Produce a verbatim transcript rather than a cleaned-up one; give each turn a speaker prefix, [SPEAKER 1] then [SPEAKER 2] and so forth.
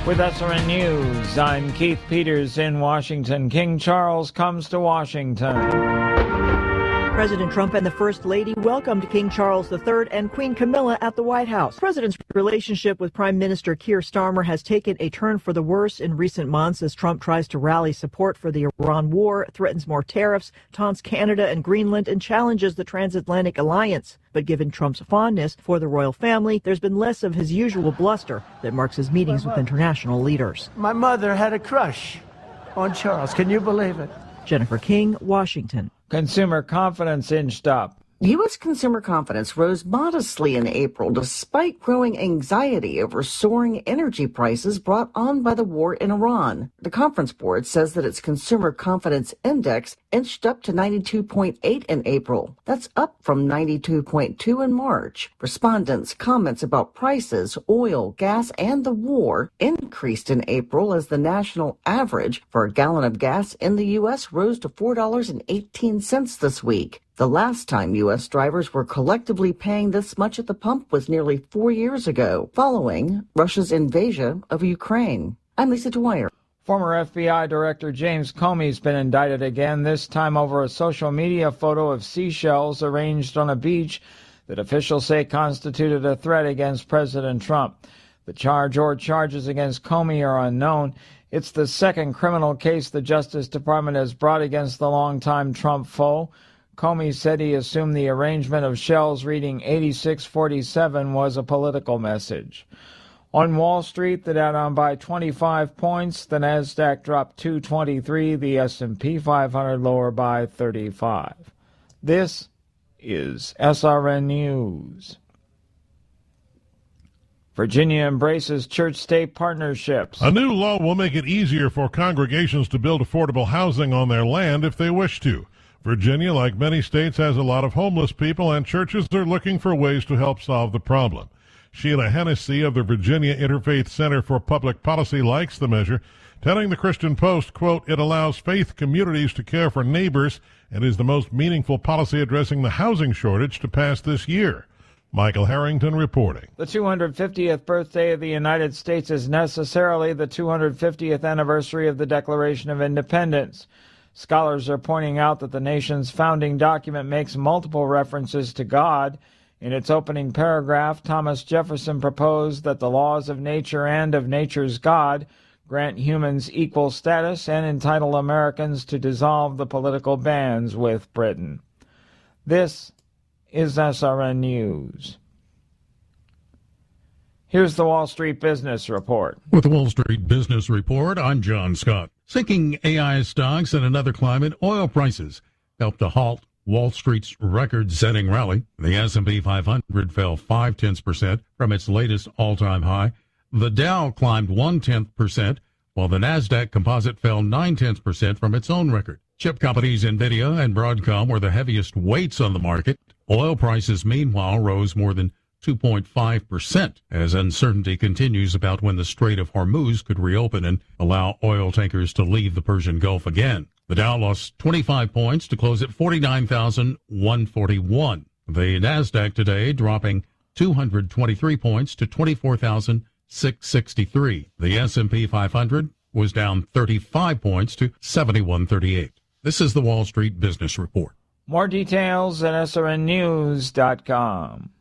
[SPEAKER 1] With S R N News, I'm Keith Peters in Washington. King Charles comes to Washington.
[SPEAKER 2] President Trump and the First Lady welcomed King Charles the Third and Queen Camilla at the White House. The president's relationship with Prime Minister Keir Starmer has taken a turn for the worse in recent months as Trump tries to rally support for the Iran war, threatens more tariffs, taunts Canada and Greenland, and challenges the transatlantic alliance. But given Trump's fondness for the royal family, there's been less of his usual bluster that marks his meetings with international leaders.
[SPEAKER 3] My mother had a crush on Charles. Can you believe it?
[SPEAKER 2] Jennifer King, Washington.
[SPEAKER 1] Consumer confidence inched up.
[SPEAKER 4] U S consumer confidence rose modestly in April despite growing anxiety over soaring energy prices brought on by the war in Iran. The Conference Board says that its consumer confidence index inched up to ninety-two point eight in April. That's up from ninety-two point two in March. Respondents' comments about prices, oil, gas, and the war increased in April as the national average for a gallon of gas in the U S rose to four dollars and eighteen cents this week. The last time U S drivers were collectively paying this much at the pump was nearly four years ago, following Russia's invasion of Ukraine. I'm Lisa Dwyer.
[SPEAKER 1] Former F B I Director James Comey's been indicted again, this time over a social media photo of seashells arranged on a beach that officials say constituted a threat against President Trump. The charge or charges against Comey are unknown. It's the second criminal case the Justice Department has brought against the longtime Trump foe. Comey said he assumed the arrangement of shells reading eighty-six forty-seven was a political message. On Wall Street, the Dow down by twenty-five points, the Nasdaq dropped two twenty-three, the S and P five hundred lower by thirty-five. This is S R N News. Virginia embraces church-state partnerships.
[SPEAKER 5] A new law will make it easier for congregations to build affordable housing on their land if they wish to. Virginia, like many states, has a lot of homeless people, and churches are looking for ways to help solve the problem. Sheila Hennessy of the Virginia Interfaith Center for Public Policy likes the measure, telling the Christian Post, quote, "It allows faith communities to care for neighbors and is the most meaningful policy addressing the housing shortage to pass this year." Michael Harrington reporting.
[SPEAKER 1] The two hundred fiftieth birthday of the United States is necessarily the two hundred fiftieth anniversary of the Declaration of Independence. Scholars are pointing out that the nation's founding document makes multiple references to God. In its opening paragraph, Thomas Jefferson proposed that the laws of nature and of nature's God grant humans equal status and entitle Americans to dissolve the political bands with Britain. This is S R N News. Here's the Wall Street Business Report.
[SPEAKER 6] With the Wall Street Business Report, I'm John Scott. Sinking A I stocks in another climate, oil prices helped to halt Wall Street's record-setting rally. The S and P five hundred fell five tenths percent from its latest all-time high. The Dow climbed one tenth percent, while the Nasdaq Composite fell nine tenths percent from its own record. Chip companies Nvidia and Broadcom were the heaviest weights on the market. Oil prices, meanwhile, rose more than two point five percent as uncertainty continues about when the Strait of Hormuz could reopen and allow oil tankers to leave the Persian Gulf again. The Dow lost twenty-five points to close at forty-nine thousand one hundred forty-one. The Nasdaq today dropping two hundred twenty-three points to twenty-four thousand six hundred sixty-three. The S and P five hundred was down thirty-five points to seventy-one thirty-eight. This is the Wall Street Business Report.
[SPEAKER 1] More details at S R N news dot com.